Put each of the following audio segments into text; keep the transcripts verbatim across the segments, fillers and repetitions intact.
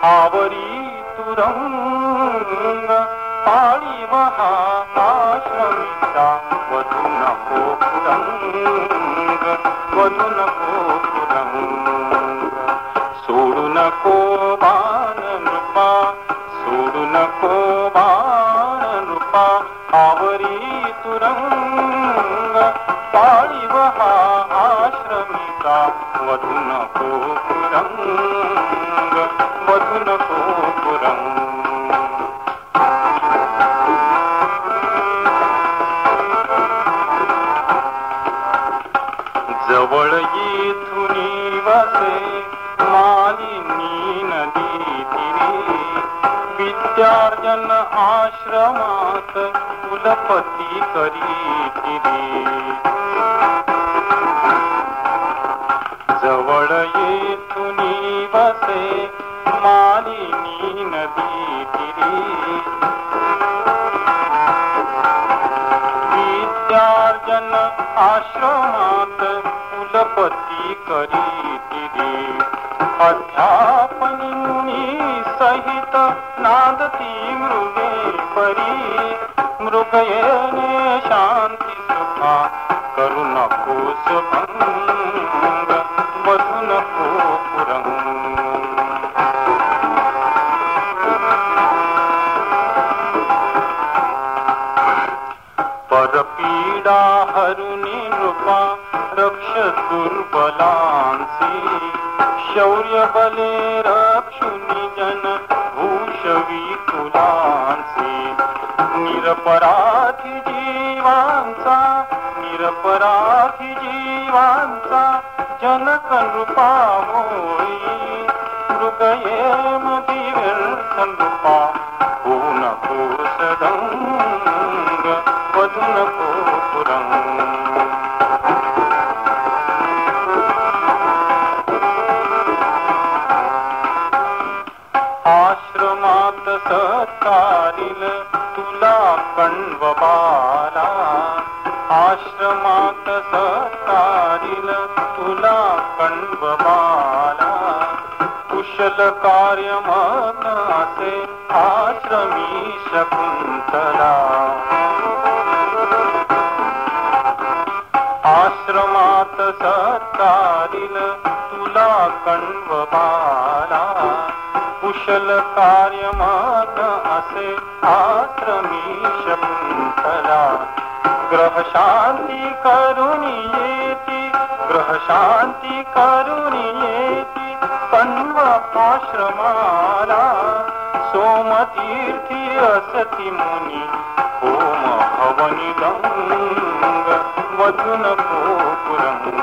आवरी तुरंग पाळी वहा आश्रमिता वधू नको रंग वधू नको रंग सोडू नको बाण नृपा सोडू नको बाण नृपा आवरी तुरंग पाळी वहा आश्रमिता वधू नको रंग वधू नको रंग जवळ येथुनी वसे मालिनी नदी तिरे विद्यार्जन आश्रमात कुलपती करी तिरे जवळ येथुनी वसे मालिनी नदी तिरे विद्यार्जन आश्रमात कुलपती करी तिरे अध्यापनी सहित नादती मृगे परी मृगयेने शांती सुखा करू नकोस भंग वधू नको पुरंग परपीडा हरुनी नृपा रक्ष दुर्बलांसी शौर्य बले रक्षुनी जन भूषवी कुलांसी निरपराधी जीवांचा निरपराधी जीवांचा जनक नृपा होई मृगये मधी व्यर्थ नृपा होऊ नको सदंग वधू नको पुरंग आश्रमात सत्कारिल तुला कण्व बाला आश्रमात सत्कारिल तुला कण्व बाला कुशल कार्य मत असे आश्रमी शकुंतला आश्रमात सत्कारिल तुला कण्व बाला कुशल कार्य मत असे आश्रमी शकुंतला ग्रह शांती करुणी येती ग्रह शांती करुणी येती कण्व आश्रमाला सोमतीर्थी असती मुनी होम हवनी दंग वधू नको पुरंग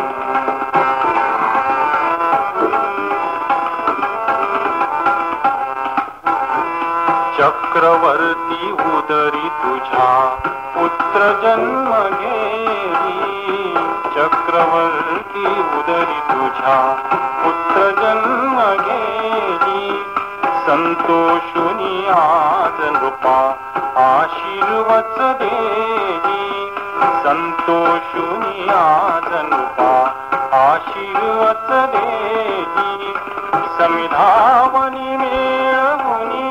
चक्रवर्ती उदरी तुझा पुत्र जन्म घेई चक्रवर्ती उदरी तुझा पुत्र जन्म घेई संतोषुनी आज नृपा आशीर्वच देई संतोषुनी आज नृपा आशीर्वच देई समिधावनी मेळहुनी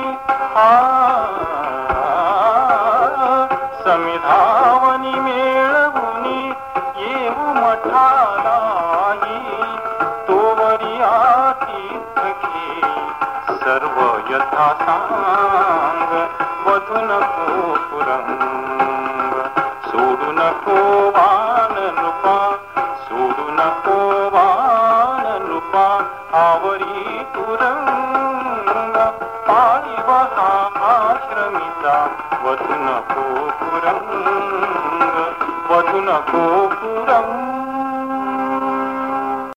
समिधावनी मेळहुनी येऊ मठालाई तोवरिया तीर्थ घे सर्व यथा सांग वधू नको पुरंग सोडू नको बाण नृपा सोडू नको बाण नृपा आवरी तुरंग पाळी वहा आश्रमिता वधू नको पुरंग वधू नको पुरंग